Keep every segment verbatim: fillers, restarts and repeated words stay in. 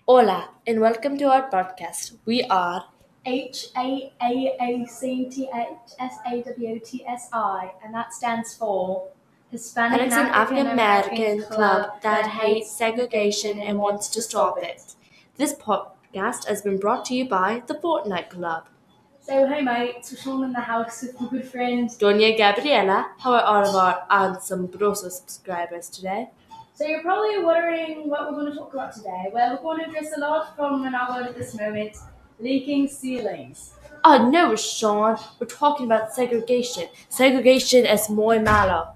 Hola, and welcome to our podcast. We are H A A A C T H S A W T S I, and that stands for Hispanic and and it's an African African American American Club club that hates segregation and wants to stop it. This podcast has been brought to you by the Fortnite Club. So, hey mates, we're Sean in the house with my good friend. Doña Gabriela, how are all of our Asombroso subscribers today? So, you're probably wondering what we're going to talk about today. Well, we're going to address a large problem in our world at this moment: leaking ceilings. Oh no, Sean, we're talking about segregation. Segregation es muy malo.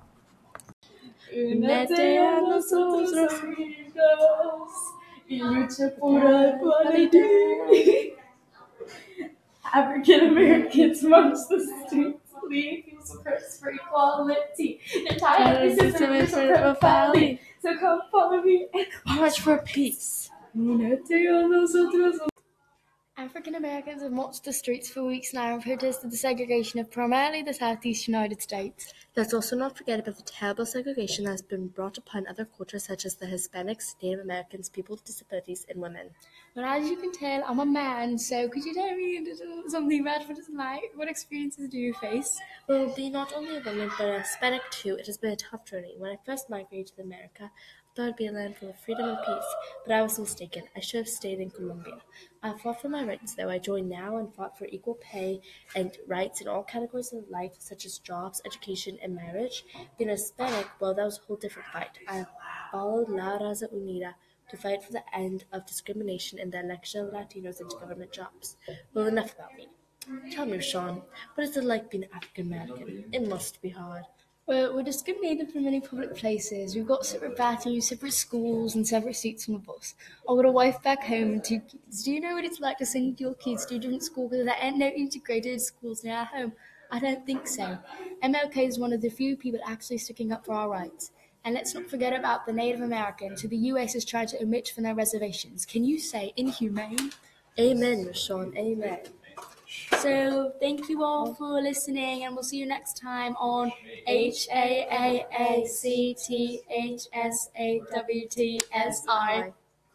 Únete a nosotros, amigos, y lucha por la igualdad. African Americans march the streets, leading suppress for equality. They're tired of racism and profiling. So come follow me and March for peace. Únete a nosotros. African Americans have marched the streets for weeks now and protested the segregation of primarily the Southeast United States. Let's also not forget about the terrible segregation that has been brought upon other cultures such as the Hispanics, Native Americans, people with disabilities, and women. But as you can tell, I'm a man, so could you tell me something about what it's like? What experiences do you face? Well, being not only a woman but a Hispanic too, it has been a tough journey. When I first migrated to America, I thought it'd be a land full of freedom and peace, but I was mistaken. I should have stayed in Colombia. I fought for my rights, though. I joined now and fought for equal pay and rights in all categories of life, such as jobs, education, and marriage. Being a Hispanic, well, that was a whole different fight. I followed La Raza Unida to fight for the end of discrimination and the election of Latinos into government jobs. Well, enough about me. Tell me, Sean, what is it like being African American? It must be hard. Well, we're discriminated from many public places. We've got separate bathrooms, separate schools, and separate seats on the bus. I've got a wife back home and two kids. Do you know what it's like to send your kids to a different school because there ain't no integrated schools near our home? I don't think so. M L K is one of the few people actually sticking up for our rights. And let's not forget about the Native Americans who the U S is trying to omit from their reservations. Can you say inhumane? Amen, Sean, amen. So thank you all for listening, and we'll see you next time on H A A A C T H S A W T S I.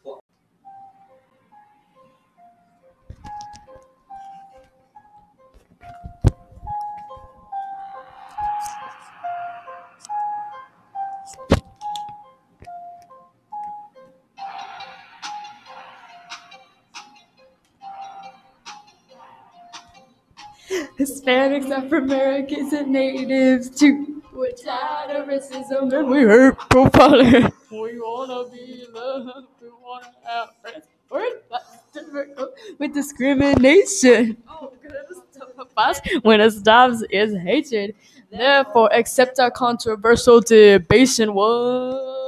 Hispanics, Afro-Americans, and Natives too. We're tired of racism and we hate profiling. We wanna be loved, we wanna have friends. We're not difficult with discrimination. Oh, goodness, when it stops is hatred. Therefore, accept our controversial debation. What?